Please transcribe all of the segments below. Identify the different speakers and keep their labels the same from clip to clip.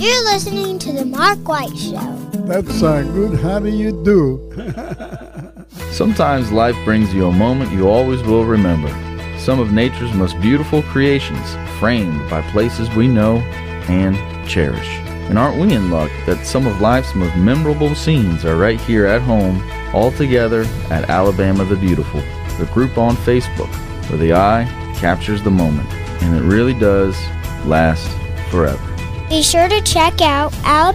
Speaker 1: You're listening to The Mark White Show.
Speaker 2: That's good. How do you do?
Speaker 3: Sometimes life brings you a moment you always will remember. Some of nature's most beautiful creations, framed by places we know and cherish. And aren't we in luck that some of life's most memorable scenes are right here at home, all together at Alabama the Beautiful, the group on Facebook, where the eye captures the moment, and it really does last forever.
Speaker 1: Be sure to check out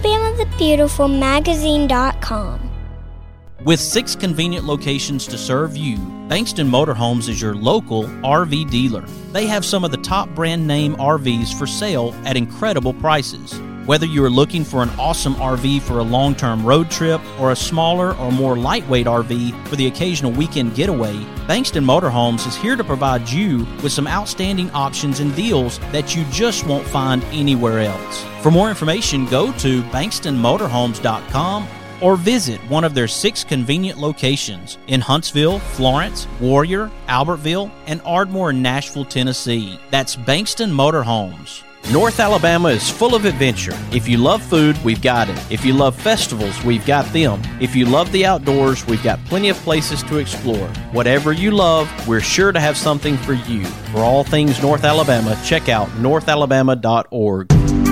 Speaker 1: alabamathebeautifulmagazine.com.
Speaker 4: With 6 convenient locations to serve you, Bankston Motorhomes is your local RV dealer. They have some of the top brand name RVs for sale at incredible prices. Whether you are looking for an awesome RV for a long-term road trip or a smaller or more lightweight RV for the occasional weekend getaway, Bankston Motorhomes is here to provide you with some outstanding options and deals that you just won't find anywhere else. For more information, go to bankstonmotorhomes.com or visit one of their 6 convenient locations in Huntsville, Florence, Warrior, Albertville, and Ardmore, Nashville, Tennessee. That's Bankston Motorhomes. North Alabama is full of adventure. If you love food, we've got it. If you love festivals, we've got them. If you love the outdoors, we've got plenty of places to explore. Whatever you love, we're sure to have something for you. For all things North Alabama, check out northalabama.org.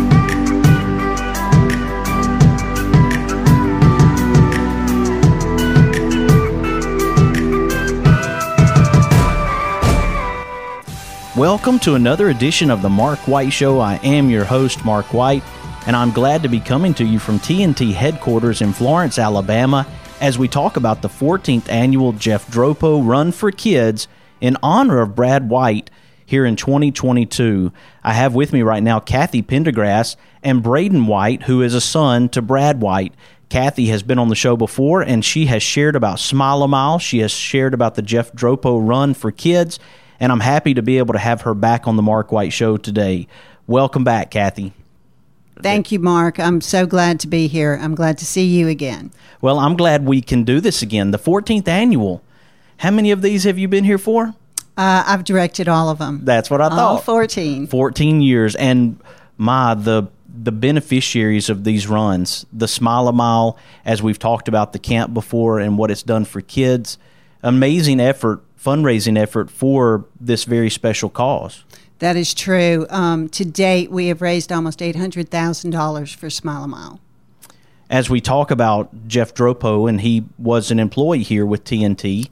Speaker 4: Welcome to another edition of the Mark White Show. I am your host, Mark White, and I'm glad to be coming to you from TNT headquarters in Florence, Alabama, as we talk about the 14th annual Jeff Dropo Run for Kids in honor of Brad White here in 2022. I have with me right now Kathy Pendergrass and Braden White, who is a son to Brad White. Kathy has been on the show before, and she has shared about Smile a Mile. She has shared about the Jeff Dropo Run for Kids, and I'm happy to be able to have her back on the Mark White Show today. Welcome back, Kathy.
Speaker 5: Thank you, Mark. I'm so glad to be here. I'm glad to see you again.
Speaker 4: Well, I'm glad we can do this again. The 14th annual. How many of these have you been here for?
Speaker 5: I've directed all of them.
Speaker 4: That's what I thought.
Speaker 5: All 14.
Speaker 4: 14 years. And the beneficiaries of these runs, the Smile a Mile, as we've talked about the camp before and what it's done for kids, amazing effort. Fundraising effort for this very special cause.
Speaker 5: That is true. To date, we have raised almost $800,000 for Smile a Mile.
Speaker 4: As we talk about Jeff Dropo, and he was an employee here with TNT,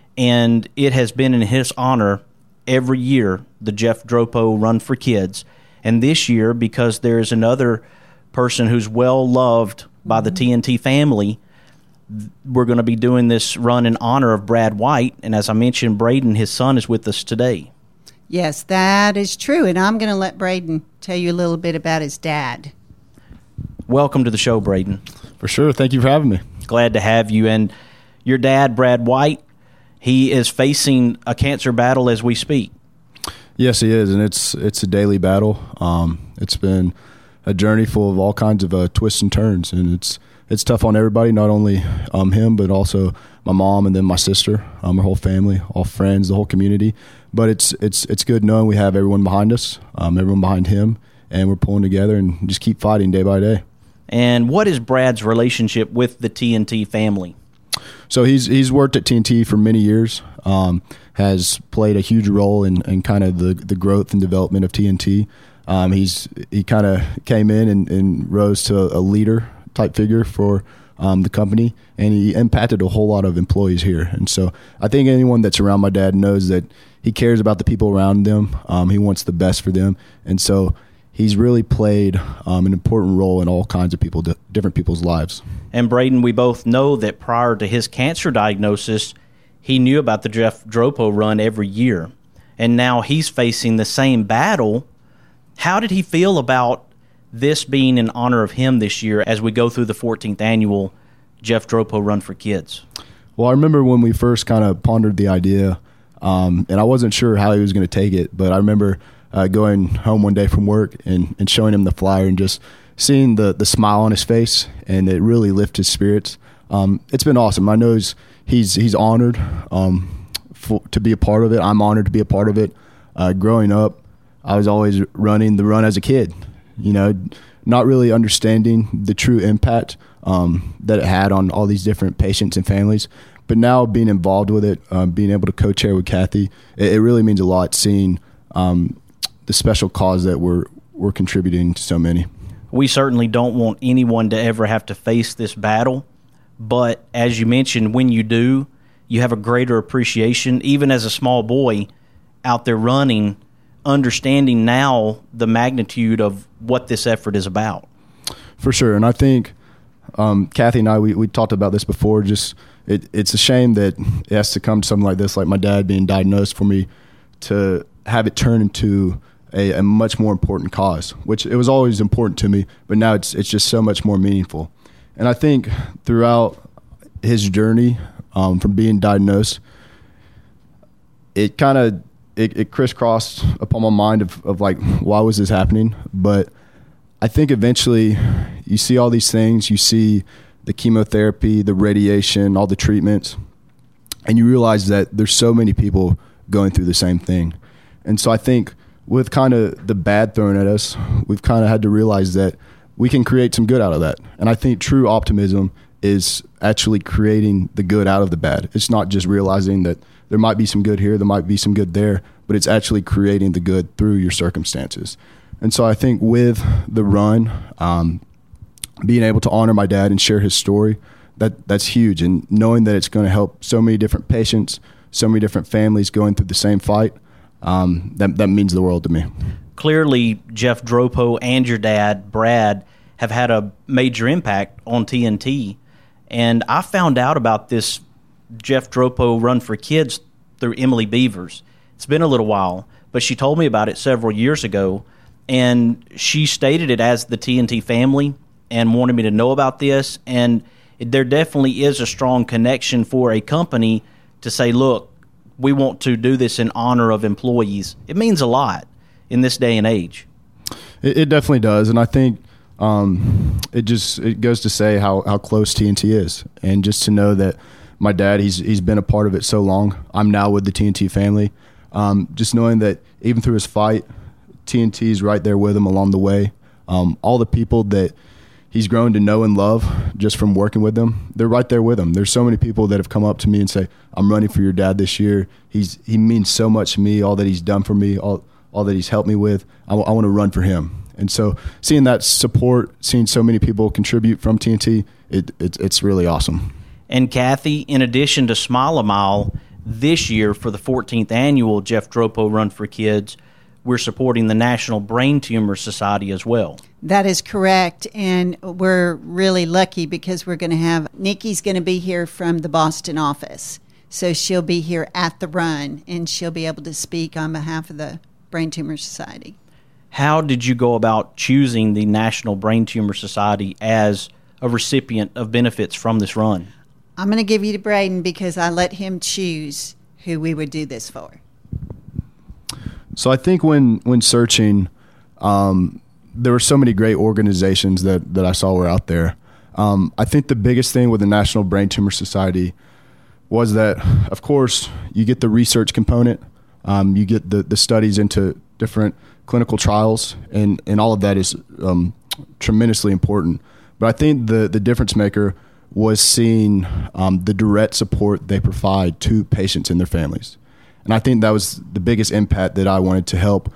Speaker 4: and it has been in his honor every year, the Jeff Dropo Run for Kids. And this year, because there's another person who's well loved by the TNT family, we're going to be doing this run in honor of Brad White. And as I mentioned, Braden, his son, is with us today.
Speaker 5: Yes, that is true. And I'm going to let Braden tell you a little bit about his dad.
Speaker 4: Welcome to the show, Braden.
Speaker 6: For sure. Thank you for having me.
Speaker 4: Glad to have you. And your dad, Brad White, he is facing a cancer battle as we speak.
Speaker 6: Yes, he is. And it's a daily battle. It's been a journey full of all kinds of twists and turns. And it's tough on everybody, not only him, but also my mom and then my sister, our whole family, all friends, the whole community. But it's good knowing we have everyone behind us, everyone behind him, and we're pulling together and just keep fighting day by day.
Speaker 4: And what is Brad's relationship with the TNT family?
Speaker 6: So he's worked at TNT for many years, has played a huge role in kind of the growth and development of TNT. He kind of came in and rose to a leader type figure for the company, and he impacted a whole lot of employees here. And so I think anyone that's around my dad knows that he cares about the people around them. He wants the best for them. And so he's really played an important role in all kinds of people, different people's lives.
Speaker 4: And Braden, we both know that prior to his cancer diagnosis, he knew about the Jeff Dropo Run every year. And now he's facing the same battle. How did he feel about this being in honor of him this year as we go through the 14th annual Jeff Dropo Run for Kids?
Speaker 6: Well, I remember when we first kind of pondered the idea, and I wasn't sure how he was going to take it, but I remember going home one day from work and showing him the flyer and just seeing the smile on his face, and it really lifted his spirits. It's been awesome. I know he's honored to be a part of it. I'm honored to be a part of it. Growing up, I was always running the run as a kid. You know, not really understanding the true impact that it had on all these different patients and families. But now being involved with it, being able to co-chair with Kathy, it really means a lot seeing the special cause that we're contributing to so many.
Speaker 4: We certainly don't want anyone to ever have to face this battle, but as you mentioned, when you do, you have a greater appreciation, even as a small boy out there running, understanding now the magnitude of what this effort is about.
Speaker 6: For sure, and I think Kathy and I, we talked about this before, just it's a shame that it has to come to something like this, like my dad being diagnosed, for me to have it turn into a much more important cause, which it was always important to me, but now it's just so much more meaningful. And I think throughout his journey from being diagnosed, it kind of it crisscrossed upon my mind of like, why was this happening? But I think eventually you see all these things, you see the chemotherapy, the radiation, all the treatments, and you realize that there's so many people going through the same thing. And so I think with kind of the bad thrown at us, we've kind of had to realize that we can create some good out of that. And I think true optimism is actually creating the good out of the bad. It's not just realizing that there might be some good here, there might be some good there, but it's actually creating the good through your circumstances. And so I think with the run, being able to honor my dad and share his story, that's huge. And knowing that it's going to help so many different patients, so many different families going through the same fight, that means the world to me.
Speaker 4: Clearly, Jeff Dropo and your dad, Brad, have had a major impact on TNT. And I found out about this Jeff Dropo Run for Kids through Emily Beavers. It's been a little while, but she told me about it several years ago, and she stated it as the TNT family and wanted me to know about this. And there definitely is a strong connection for a company to say, look, we want to do this in honor of employees. It means a lot in this day and age.
Speaker 6: It definitely does, and I think it goes to say how close TNT is, and just to know that my dad, he's been a part of it so long. I'm now with the TNT family. Just knowing that even through his fight, TNT is right there with him along the way. All the people that he's grown to know and love just from working with them, they're right there with him. There's so many people that have come up to me and say, I'm running for your dad this year. He means so much to me, all that he's done for me, all that he's helped me with. I want to run for him. And so seeing that support, seeing so many people contribute from TNT, it's really awesome.
Speaker 4: And Kathy, in addition to Smile a Mile, this year for the 14th annual Jeff Dropo Run for Kids, we're supporting the National Brain Tumor Society as well.
Speaker 5: That is correct, and we're really lucky because we're going to have Nikki's going to be here from the Boston office. So she'll be here at the run, and she'll be able to speak on behalf of the Brain Tumor Society.
Speaker 4: How did you go about choosing the National Brain Tumor Society as a recipient of benefits from this run?
Speaker 5: I'm going to give you to Braden because I let him choose who we would do this for.
Speaker 6: So I think when searching, there were so many great organizations that I saw were out there. I think the biggest thing with the National Brain Tumor Society was that, of course, you get the research component, you get the studies into different clinical trials, and all of that is tremendously important. But I think the difference maker was seeing the direct support they provide to patients and their families. And I think that was the biggest impact that I wanted to help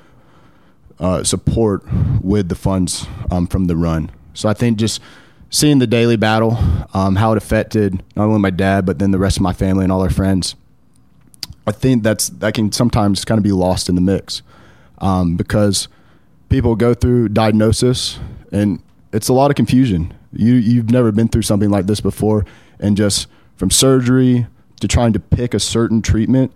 Speaker 6: support with the funds from the run. So I think just seeing the daily battle, how it affected not only my dad, but then the rest of my family and all our friends, I think that can sometimes kind of be lost in the mix because people go through diagnosis and it's a lot of confusion. You've never been through something like this before, and just from surgery to trying to pick a certain treatment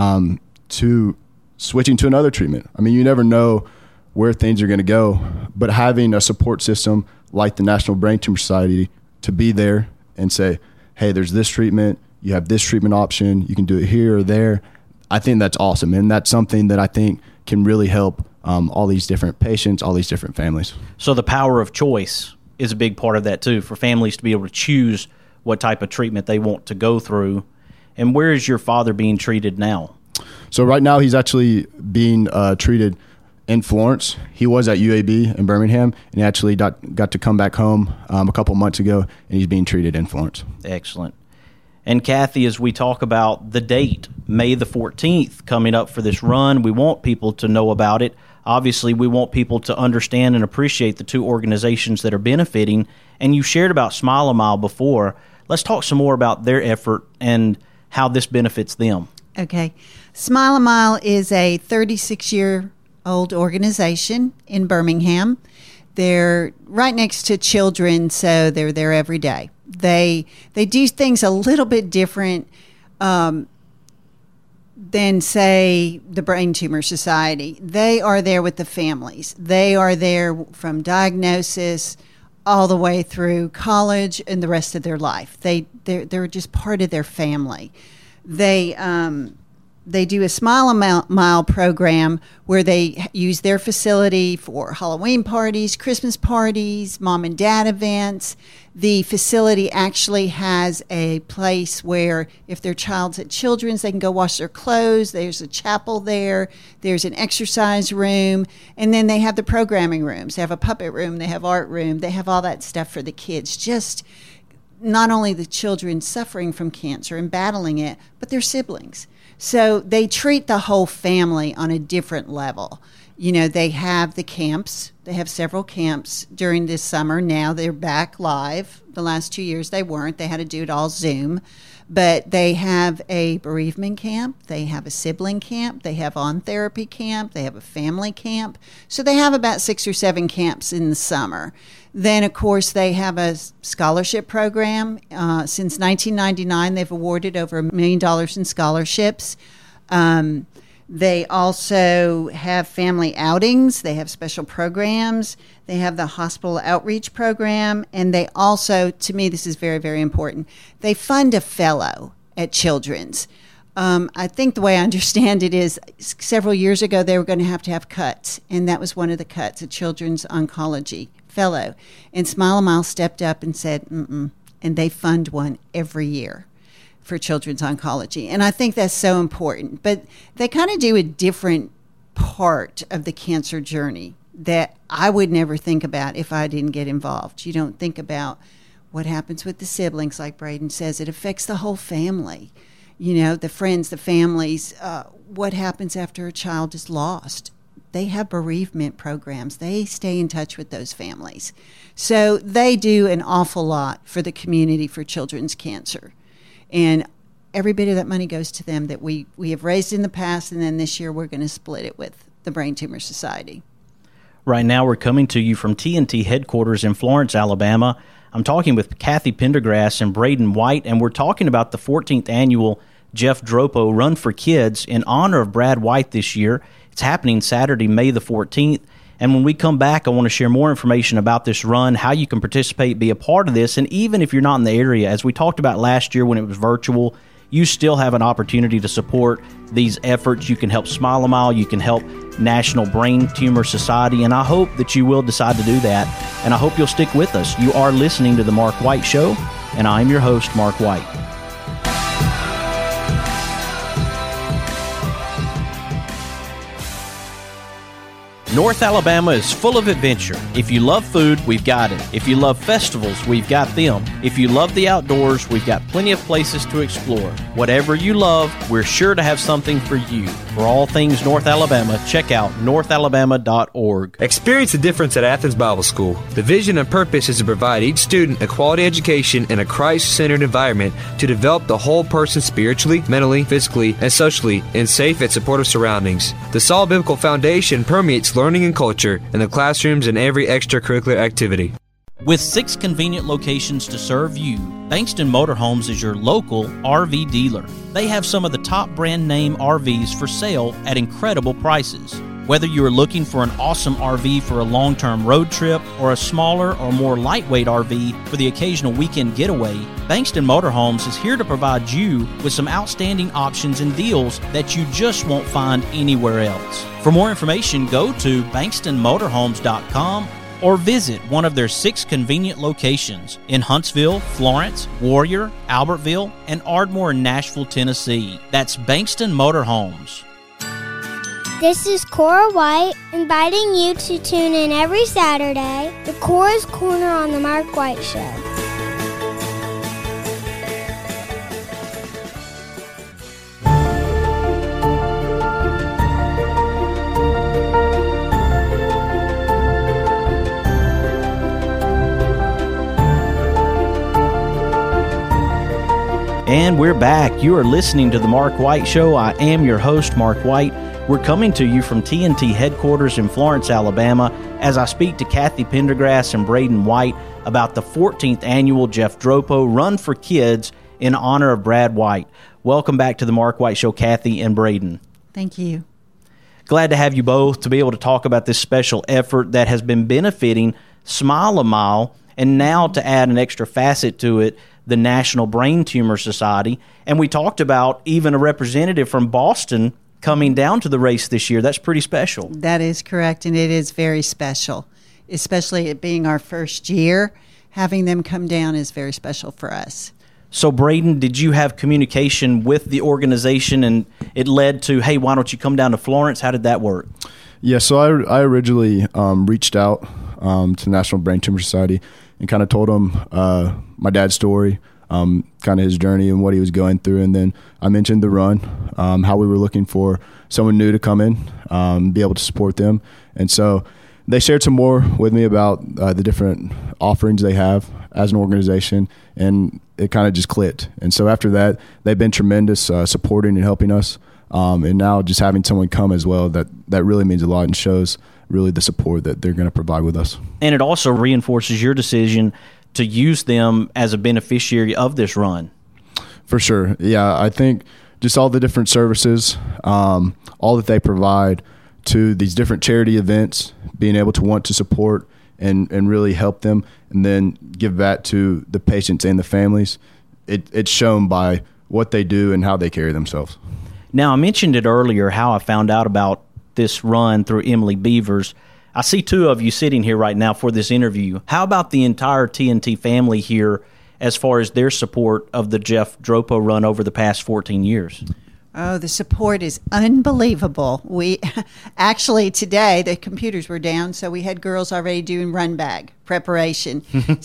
Speaker 6: to switching to another treatment. I mean, you never know where things are going to go, but having a support system like the National Brain Tumor Society to be there and say, hey, there's this treatment, you have this treatment option, you can do it here or there, I think that's awesome. And that's something that I think can really help all these different patients, all these different families.
Speaker 4: So the power of choice is a big part of that too, for families to be able to choose what type of treatment they want to go through. And where is your father being treated now?
Speaker 6: So right now he's actually being treated in Florence. He was at UAB in Birmingham, and he actually got to come back home a couple months ago, and he's being treated in Florence.
Speaker 4: Excellent. And Kathy, as we talk about the date, May the 14th, coming up for this run, we want people to know about it. Obviously, we want people to understand and appreciate the two organizations that are benefiting. And you shared about Smile a Mile before. Let's talk some more about their effort and how this benefits them.
Speaker 5: Okay. Smile a Mile is a 36-year-old organization in Birmingham. They're right next to children, so they're there every day. They do things a little bit different than, say, the Brain Tumor Society. They are there with the families. They are there from diagnosis all the way through college and the rest of their life. They're just part of their family. They do a Smile a Mile program where they use their facility for Halloween parties, Christmas parties, mom and dad events. The facility actually has a place where if their child's at Children's, they can go wash their clothes. There's a chapel there. There's an exercise room. And then they have the programming rooms. They have a puppet room. They have art room. They have all that stuff for the kids. Just not only the children suffering from cancer and battling it, but their siblings. So they treat the whole family on a different level. You know, they have the camps. They have several camps during this summer. Now they're back live. The last 2 years they weren't. They had to do it all Zoom. But they have a bereavement camp. They have a sibling camp. They have on therapy camp. They have a family camp. So they have about 6 or 7 camps in the summer. Then, of course, they have a scholarship program. Since 1999, they've awarded over $1 million in scholarships. They also have family outings. They have special programs. They have the hospital outreach program. And they also, to me, this is very, very important, they fund a fellow at Children's. I think the way I understand it is several years ago they were going to have cuts, and that was one of the cuts, a Children's Oncology Fellow. And Smile a Mile stepped up and said, and they fund one every year for children's oncology. And I think that's so important. But they kind of do a different part of the cancer journey that I would never think about if I didn't get involved. You don't think about what happens with the siblings, like Braden says. It affects the whole family. You know, the friends, the families, what happens after a child is lost. They have bereavement programs. They stay in touch with those families. So they do an awful lot for the community for children's cancer. And every bit of that money goes to them that we have raised in the past, and then this year we're going to split it with the Brain Tumor Society.
Speaker 4: Right now we're coming to you from TNT headquarters in Florence, Alabama. I'm talking with Kathy Pendergrass and Braden White, and we're talking about the 14th annual Jeff Dropo Run for Kids in honor of Brad White this year. It's happening Saturday, May the 14th. And when we come back, I want to share more information about this run, how you can participate, be a part of this, and even if you're not in the area, as we talked about last year when it was virtual, you still have an opportunity to support these efforts. You can help Smile a Mile, you can help National Brain Tumor Society, and I hope that you will decide to do that, and I hope you'll stick with us. You are listening to The Mark White Show, and I'm your host, Mark White. North Alabama is full of adventure. If you love food, we've got it. If you love festivals, we've got them. If you love the outdoors, we've got plenty of places to explore. Whatever you love, we're sure to have something for you. For all things North Alabama, check out northalabama.org.
Speaker 7: Experience the difference at Athens Bible School. The vision and purpose is to provide each student a quality education in a Christ-centered environment to develop the whole person spiritually, mentally, physically, and socially in safe and supportive surroundings. The solid biblical foundation permeates learning and culture in the classrooms and every extracurricular activity.
Speaker 4: With 6 convenient locations to serve you, Bankston Motorhomes is your local RV dealer. They have some of the top brand name RVs for sale at incredible prices. Whether you are looking for an awesome RV for a long-term road trip or a smaller or more lightweight RV for the occasional weekend getaway, Bankston Motorhomes is here to provide you with some outstanding options and deals that you just won't find anywhere else. For more information, go to bankstonmotorhomes.com or visit one of their 6 convenient locations in Huntsville, Florence, Warrior, Albertville, and Ardmore in Nashville, Tennessee. That's Bankston Motorhomes.
Speaker 1: This is Cora White inviting you to tune in every Saturday to Cora's Corner on the Mark White Show.
Speaker 4: And we're back. You are listening to The Mark White Show. I am your host, Mark White. We're coming to you from TNT headquarters in Florence, Alabama, as I speak to Kathy Pendergrass and Braden White about the 14th annual Jeff Dropo Run for Kids in honor of Brad White. Welcome back to The Mark White Show, Kathy and Braden.
Speaker 5: Thank you.
Speaker 4: Glad to have you both to be able to talk about this special effort that has been benefiting Smile a Mile, and now to add an extra facet to it, the National Brain Tumor Society. And we talked about even a representative from Boston coming down to the race this year. That's pretty special.
Speaker 5: That is correct, and it is very special, especially it being our first year. Having them come down is very special for us.
Speaker 4: So, Braden, did you have communication with the organization, and it led to, hey, why don't you come down to Florence? How did that work?
Speaker 6: Yeah, so I originally reached out to the National Brain Tumor Society and kind of told them my dad's story, kind of his journey and what he was going through. And then I mentioned the run, how we were looking for someone new to come in, be able to support them. And so they shared some more with me about the different offerings they have as an organization, and it kind of just clicked. And so after that, they've been tremendous supporting and helping us. And now just having someone come as well, that really means a lot and shows really the support that they're going to provide with us. And
Speaker 4: it also reinforces your decision to use them as a beneficiary of this run.
Speaker 6: For sure. Yeah, I think just all the different services, all that they provide to these different charity events, being able to want to support and really help them and then give back to the patients and the families, it's shown by what they do and how they carry themselves.
Speaker 4: Now, I mentioned it earlier how I found out about this run through Emily Beavers. I see two of you sitting here right now for this interview. How about the entire TNT family here as far as their support of the Jeff Dropo run over the past 14 years?
Speaker 5: Oh, the support is unbelievable. We actually today, the computers were down, so we had girls already doing run bag preparation.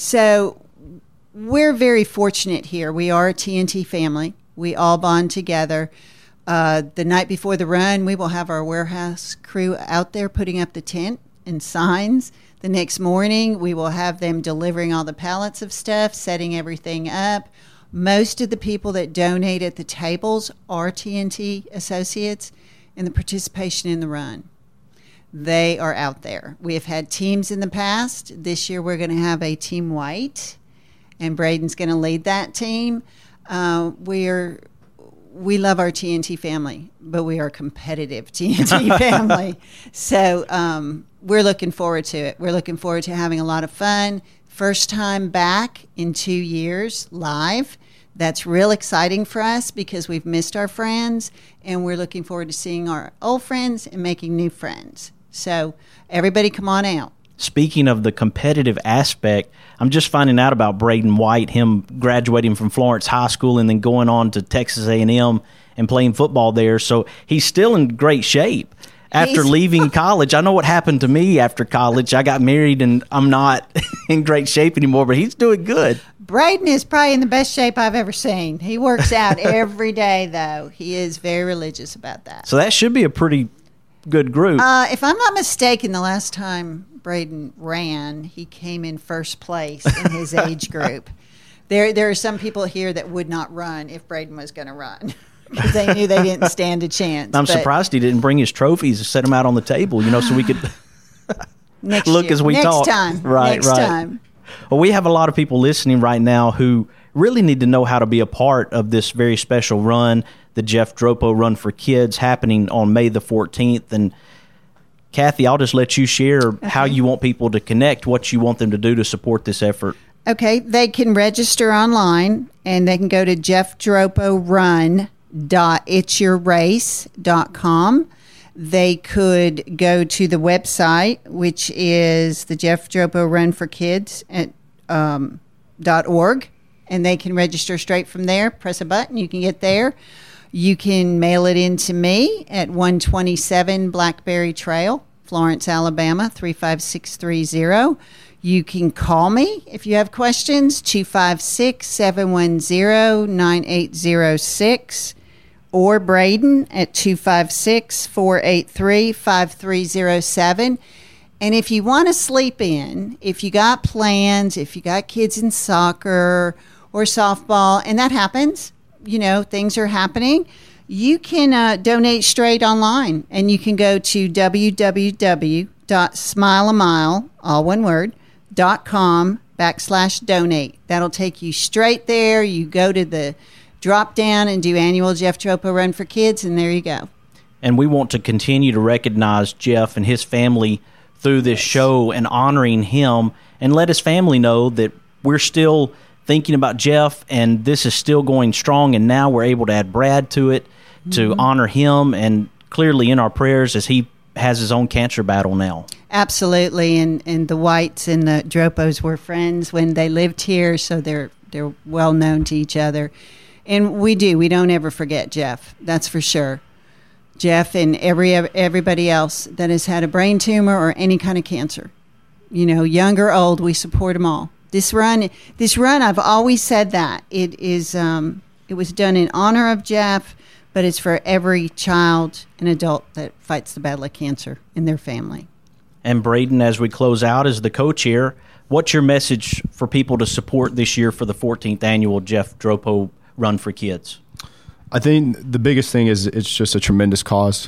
Speaker 5: So we're very fortunate here. We are a TNT family. We all bond together. The night before the run, we will have our warehouse crew out there putting up the tent and signs. The next morning, we will have them delivering all the pallets of stuff, setting everything up. Most of the people that donate at the tables are TNT associates in the participation in the run. They are out there. We have had teams in the past. This year, we're going to have a Team White, and Braden's going to lead that team. We love our TNT family, but we are a competitive TNT family. So we're looking forward to it. We're looking forward to having a lot of fun. First time back in 2 years live. That's real exciting for us because we've missed our friends, and we're looking forward to seeing our old friends and making new friends. So everybody come on out.
Speaker 4: Speaking of the competitive aspect, I'm just finding out about Braden White, him graduating from Florence High School and then going on to Texas A&M and playing football there. So he's still in great shape after leaving college. I know what happened to me after college. I got married and I'm not in great shape anymore, but he's doing good.
Speaker 5: Braden is probably in the best shape I've ever seen. He works out every day, though. He is very religious about that.
Speaker 4: So that should be a pretty good group.
Speaker 5: If I'm not mistaken, the last time Braden ran, he came in first place in his age group. There are some people here that would not run if Braden was going to run because they knew they didn't stand a chance.
Speaker 4: I'm surprised he didn't bring his trophies and set them out on the table, so we could look
Speaker 5: year.
Speaker 4: as we talk.
Speaker 5: Next time.
Speaker 4: Well, we have a lot of people listening right now who really need to know how to be a part of this very special run, the Jeff Dropo Run for Kids, happening on May the 14th. And Kathy, I'll just let you share how you want people to connect, what you want them to do to support this effort.
Speaker 5: Okay, they can register online, and they can go to jeffdroporun.itsyourrace.com. They could go to the website, which is the Jeff Dropo Run for Kids .org, and they can register straight from there. Press a button, you can get there. You can mail it in to me at 127 Blackberry Trail, Florence, Alabama, 35630. You can call me if you have questions, 256-710-9806, or Braden at 256-483-5307. And if you want to sleep in, if you got plans, if you got kids in soccer or softball, and that happens, things are happening, you can donate straight online. And you can go to www.smileamile, all one word, .com/donate. That'll take you straight there. You go to the drop down and do annual Jeff Dropo Run for Kids, and there you go.
Speaker 4: And we want to continue to recognize Jeff and his family through this show and honoring him, and let his family know that we're still thinking about Jeff and this is still going strong, and now we're able to add Brad to it to honor him, and clearly in our prayers as he has his own cancer battle now.
Speaker 5: Absolutely, and the Whites and the Dropos were friends when they lived here, so they're well known to each other. And we don't ever forget Jeff, that's for sure. Jeff and everybody else that has had a brain tumor or any kind of cancer. Young or old, we support them all. This run, I've always said that. It was done in honor of Jeff, but it's for every child and adult that fights the battle of cancer in their family.
Speaker 4: And Braden, as we close out as the co-chair, what's your message for people to support this year for the 14th annual Jeff Dropo Run for Kids?
Speaker 6: I think the biggest thing is it's just a tremendous cause.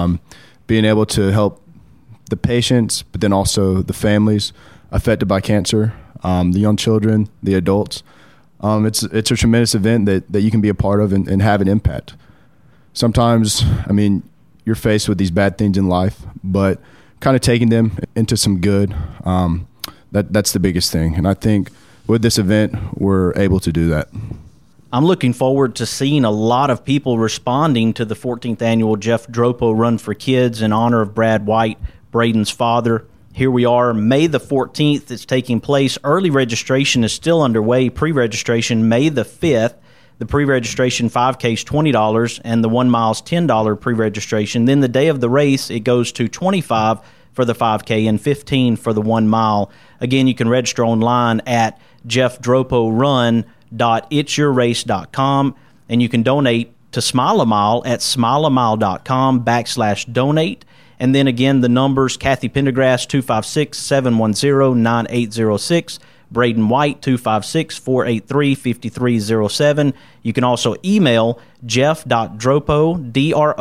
Speaker 6: Being able to help the patients, but then also the families affected by cancer, the young children, the adults. It's a tremendous event that you can be a part of and have an impact. Sometimes, you're faced with these bad things in life, but kind of taking them into some good, that's the biggest thing. And I think with this event, we're able to do that.
Speaker 4: I'm looking forward to seeing a lot of people responding to the 14th annual Jeff Dropo Run for Kids in honor of Brad White, Braden's father. Here we are, May the 14th. It's taking place. Early registration is still underway. Pre-registration, May the 5th. The pre-registration 5K is $20, and the 1 mile is $10 pre-registration. Then the day of the race, it goes to $25 for the 5K and $15 for the 1 mile. Again, you can register online at jeffdropoRun.itsyourrace.com, and you can donate to Smile a Mile at smileamile.com/donate. And then again, the numbers, Kathy Pendergrass, 256-710-9806. Braden White, 256-483-5307. You can also email jeff.dropo,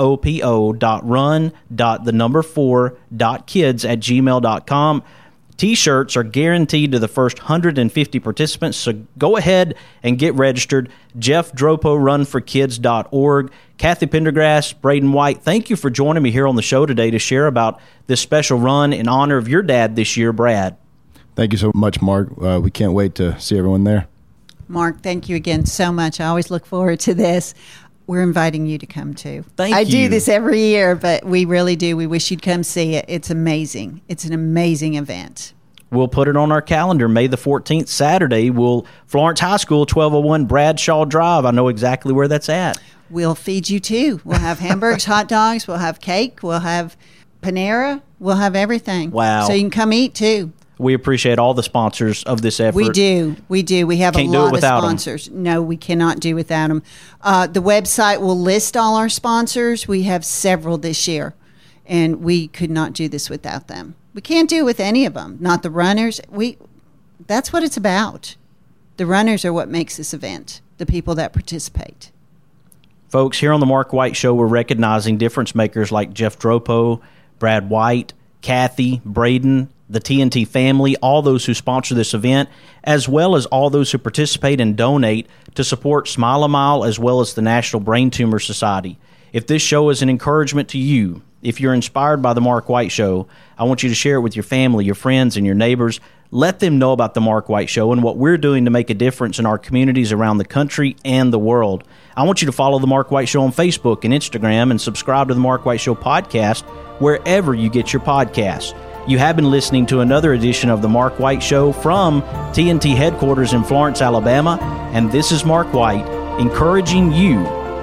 Speaker 4: DROPO.run.4.kids@gmail.com. T-shirts are guaranteed to the first 150 participants, so go ahead and get registered. JeffDropoRunForKids.org. Kathy Pendergrass, Braden White, thank you for joining me here on the show today to share about this special run in honor of your dad this year, Brad.
Speaker 6: Thank you so much, Mark. We can't wait to see everyone there.
Speaker 5: Mark, thank you again so much. I always look forward to this. We're inviting you to come too.
Speaker 4: I
Speaker 5: do this every year, but we really do. We wish you'd come see it. It's amazing. It's an amazing event.
Speaker 4: We'll put it on our calendar, May the 14th, Saturday. Florence High School, 1201 Bradshaw Drive. I know exactly where that's at.
Speaker 5: We'll feed you too. We'll have hamburgers, hot dogs. We'll have cake. We'll have Panera. We'll have everything.
Speaker 4: Wow.
Speaker 5: So you can come eat too.
Speaker 4: We appreciate all the sponsors of this effort.
Speaker 5: We do. We have
Speaker 4: Can't
Speaker 5: a lot
Speaker 4: of
Speaker 5: sponsors. No, we cannot do without them. The website will list all our sponsors. We have several this year, and we could not do this without them. We can't do it with any of them, not the runners. That's what it's about. The runners are what makes this event, the people that participate.
Speaker 4: Folks, here on the Mark White Show, we're recognizing difference makers like Jeff Dropo, Brad White, Kathy, Braden, the TNT family, all those who sponsor this event, as well as all those who participate and donate to support Smile a Mile as well as the National Brain Tumor Society. If this show is an encouragement to you, if you're inspired by the Mark White Show, I want you to share it with your family, your friends, and your neighbors. Let them know about the Mark White Show and what we're doing to make a difference in our communities around the country and the world. I want you to follow the Mark White Show on Facebook and Instagram and subscribe to the Mark White Show podcast wherever you get your podcasts. You have been listening to another edition of the Mark White Show from TNT headquarters in Florence, Alabama, and this is Mark White encouraging you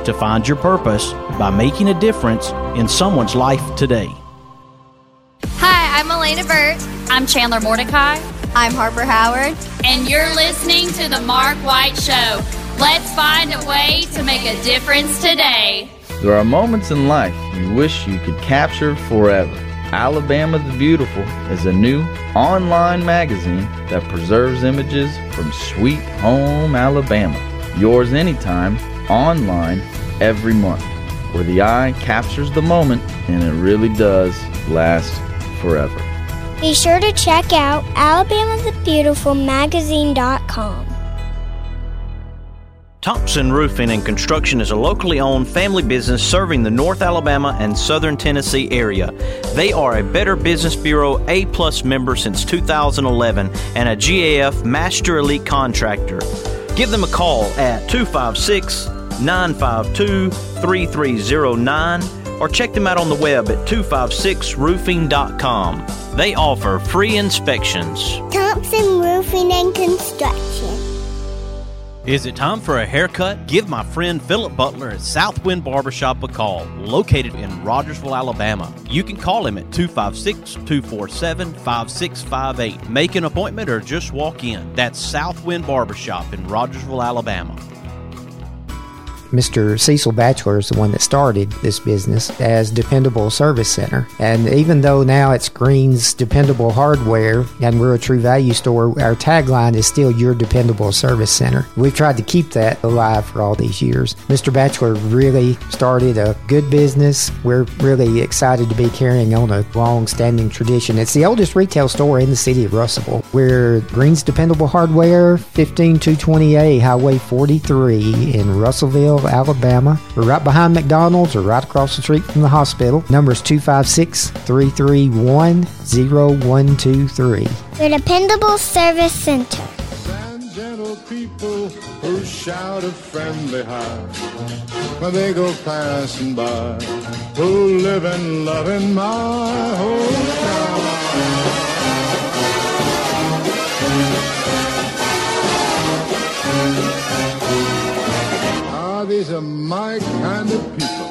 Speaker 4: to find your purpose by making a difference in someone's life today.
Speaker 8: Hi, I'm Elena Burt.
Speaker 9: I'm Chandler Mordecai.
Speaker 8: I'm Harper Howard.
Speaker 9: And you're listening to The Mark White Show. Let's find a way to make a difference today.
Speaker 3: There are moments in life you wish you could capture forever. Alabama the Beautiful is a new online magazine that preserves images from sweet home Alabama. Yours anytime, online, every month, where the eye captures the moment and it really does last forever.
Speaker 1: Be sure to check out alabamathebeautifulmagazine.com.
Speaker 4: Thompson Roofing and Construction is a locally owned family business serving the North Alabama and Southern Tennessee area. They are a Better Business Bureau A+ member since 2011 and a GAF Master Elite Contractor. Give them a call at 256-952-3309 or check them out on the web at 256roofing.com. They offer free inspections.
Speaker 1: Thompson Roofing and Construction.
Speaker 4: Is it time for a haircut? Give my friend Philip Butler at Southwind Barbershop a call, located in Rogersville, Alabama. You can call him at 256-247-5658. Make an appointment or just walk in. That's Southwind Barbershop in Rogersville, Alabama.
Speaker 10: Mr. Cecil Batchelor is the one that started this business as Dependable Service Center. And even though now it's Green's Dependable Hardware and we're a True Value store, our tagline is still Your Dependable Service Center. We've tried to keep that alive for all these years. Mr. Batchelor really started a good business. We're really excited to be carrying on a long-standing tradition. It's the oldest retail store in the city of Russellville. We're Green's Dependable Hardware, 15220A Highway 43 in Russellville, Alabama. We're right behind McDonald's or right across the street from the hospital. Number is 256-331-0123.
Speaker 1: Your Dependable Service Center.
Speaker 2: And gentle people who shout a friendly hi when they go passing by, who live and love in my hometown. These are my kind of people.